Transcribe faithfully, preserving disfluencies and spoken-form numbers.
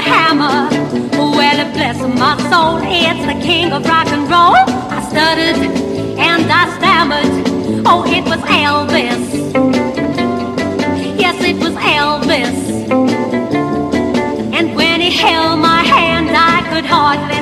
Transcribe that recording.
hammer. Well, bless my soul, it's the king of rock and roll. I stuttered and I stammered. Oh, it was Elvis. Yes, it was Elvis. And when he held my hand, I could hardly